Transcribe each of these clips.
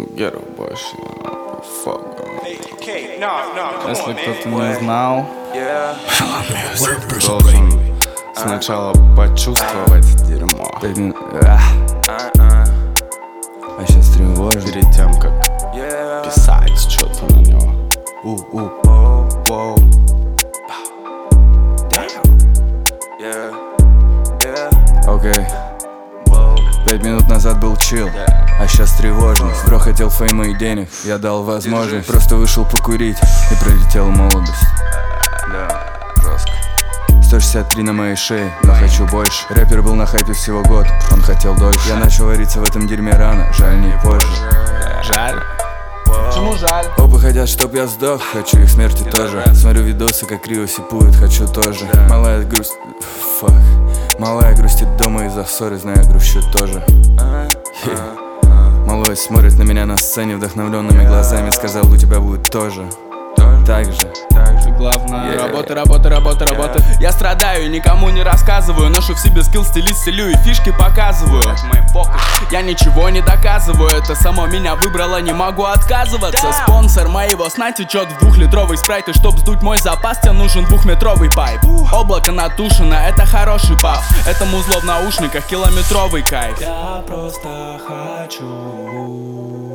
Геру больше. Fuck. Если кто-то не знал, Должен сначала почувствовать дерьмо, а сейчас тревожно. перед тем, как писать что-то на него. Воу. Окей. 5 минут назад был чил, а сейчас тревожность. Бро хотел фейма и денег, я дал возможность. Просто вышел покурить и пролетела молодость. Да, жестко. 163 на моей шее, но хочу больше. Рэпер был на хайпе всего год, он хотел дольше. Я начал вариться в этом дерьме рано, жаль не позже. Жаль? Почему жаль? Оба хотят, чтоб я сдох, хочу их смерти тоже. Смотрю видосы, как Рио сипует, хочу тоже. Малая грусть, фак. Малая грустит дома из-за ссоры, знаю, грущу тоже. Малой смотрит на меня на сцене вдохновленными глазами, сказал, у тебя будет тоже. Так же. Главное, работа. Я страдаю, никому не рассказываю. Ношу в себе скилл, стилист, стилю и фишки показываю. Я ничего не доказываю, это само меня выбрало, не могу отказываться. Спонсор моего сна течет в 2-литровый спрайт. И чтоб сдуть мой запас, тебе нужен 2-метровый пайп. Облако натушено, это хороший паф. Это музло в наушниках, километровый кайф. Я просто хочу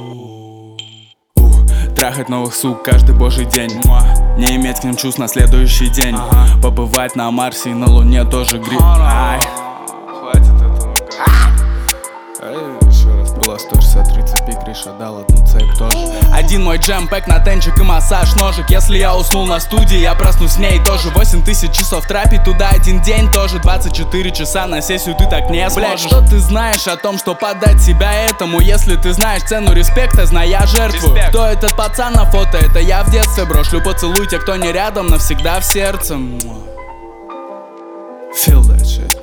трахать новых сук каждый божий день. Не иметь к ним чувств на следующий день. Побывать на Марсе и на Луне тоже гриб. Хватит этого. Еще раз была 163 цепи, Гриша дал одну цепь тоже. Один мой джем-пэк на тенчик и массаж ножек. Если я уснул на студии, я проснусь с ней тоже. 8000 часов трапить туда один день тоже. 24 часа на сессию ты так не сможешь. Блять, что ты знаешь о том, что подать себя этому? Если ты знаешь цену респекта, знай, я жертвую. Кто этот пацан на фото? Это я в детстве. Брошлю поцелуйте, кто не рядом, навсегда в сердце. Feel that shit.